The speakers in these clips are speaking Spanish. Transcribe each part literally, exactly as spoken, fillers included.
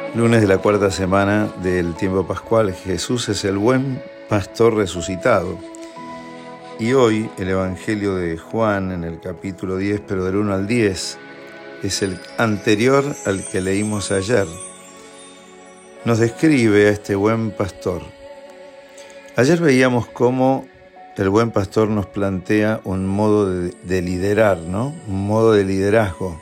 Lunes de la cuarta semana del tiempo pascual. Jesús es el buen pastor resucitado. Y hoy el Evangelio de Juan, en el capítulo diez, pero del uno al diez, es el anterior al que leímos ayer. Nos describe a este buen pastor. Ayer veíamos cómo el buen pastor nos plantea un modo de, de liderar, ¿no? Un modo de liderazgo.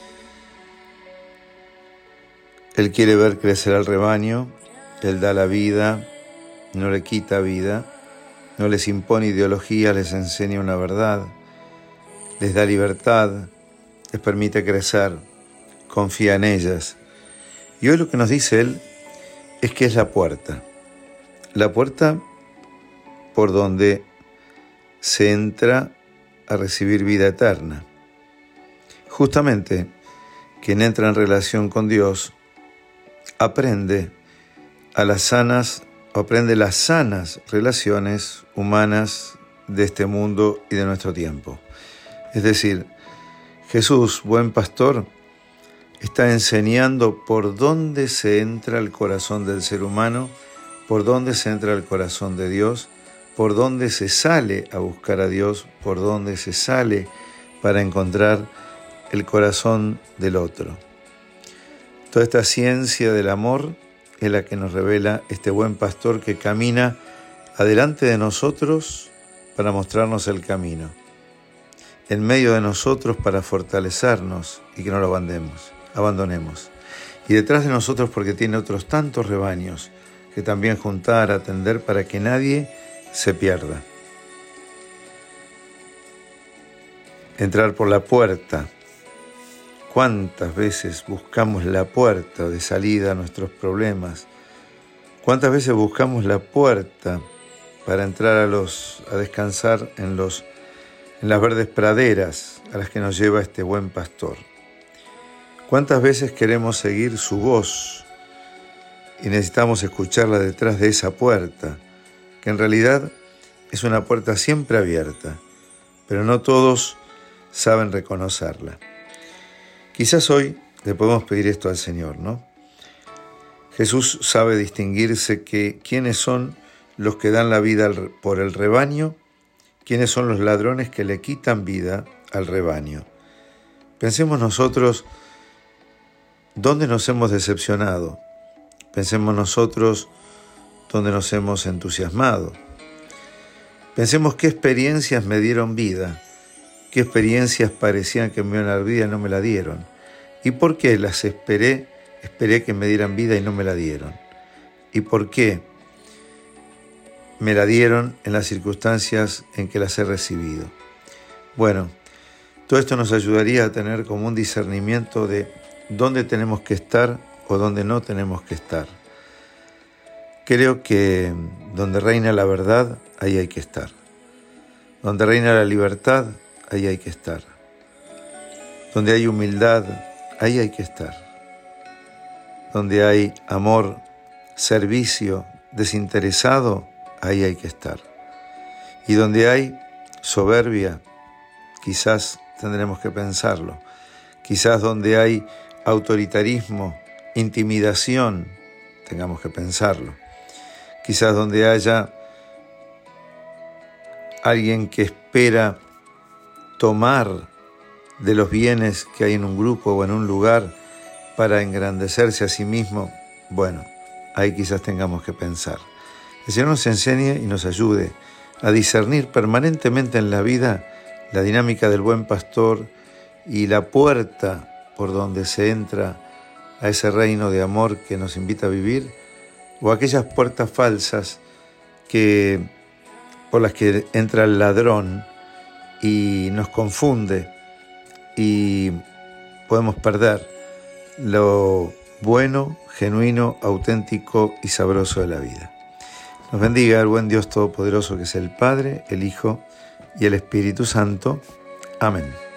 Él quiere ver crecer al rebaño, Él da la vida, no le quita vida, no les impone ideología, les enseña una verdad, les da libertad, les permite crecer, confía en ellas. Y hoy lo que nos dice Él es que es la puerta, la puerta por donde se entra a recibir vida eterna. Justamente, quien entra en relación con Dios aprende a las sanas, aprende las sanas relaciones humanas de este mundo y de nuestro tiempo. Es decir, Jesús, buen pastor, está enseñando por dónde se entra al corazón del ser humano, por dónde se entra al corazón de Dios, por dónde se sale a buscar a Dios, por dónde se sale para encontrar el corazón del otro. Toda esta ciencia del amor es la que nos revela este buen pastor que camina adelante de nosotros para mostrarnos el camino, en medio de nosotros para fortalecernos y que no lo abandonemos, abandonemos, y detrás de nosotros porque tiene otros tantos rebaños que también juntar, atender para que nadie se pierda. Entrar por la puerta. ¿Cuántas veces buscamos la puerta de salida a nuestros problemas? ¿Cuántas veces buscamos la puerta para entrar a los a descansar en los en las verdes praderas a las que nos lleva este buen pastor? ¿Cuántas veces queremos seguir su voz y necesitamos escucharla detrás de esa puerta, que en realidad es una puerta siempre abierta, pero no todos saben reconocerla? Quizás hoy le podemos pedir esto al Señor, ¿no? Jesús sabe distinguirse que quiénes son los que dan la vida por el rebaño, quiénes son los ladrones que le quitan vida al rebaño. Pensemos nosotros dónde nos hemos decepcionado. Pensemos nosotros dónde nos hemos entusiasmado. Pensemos qué experiencias me dieron vida. ¿Qué experiencias parecían que me iban a dar vida y no me la dieron? ¿Y por qué las esperé, esperé que me dieran vida y no me la dieron? ¿Y por qué me la dieron en las circunstancias en que las he recibido? Bueno, todo esto nos ayudaría a tener como un discernimiento de dónde tenemos que estar o dónde no tenemos que estar. Creo que donde reina la verdad, ahí hay que estar. Donde reina la libertad, ahí hay que estar. Donde hay humildad, ahí hay que estar. Donde hay amor, servicio, desinteresado, ahí hay que estar. Y donde hay soberbia, quizás tendremos que pensarlo. Quizás donde hay autoritarismo, intimidación, tengamos que pensarlo. Quizás donde haya alguien que espera tomar de los bienes que hay en un grupo o en un lugar para engrandecerse a sí mismo, bueno, ahí quizás tengamos que pensar. El Señor nos enseñe y nos ayude a discernir permanentemente en la vida la dinámica del buen pastor y la puerta por donde se entra a ese reino de amor que nos invita a vivir, o aquellas puertas falsas que, por las que entra el ladrón y nos confunde y podemos perder lo bueno, genuino, auténtico y sabroso de la vida. Nos bendiga el buen Dios Todopoderoso, que es el Padre, el Hijo y el Espíritu Santo. Amén.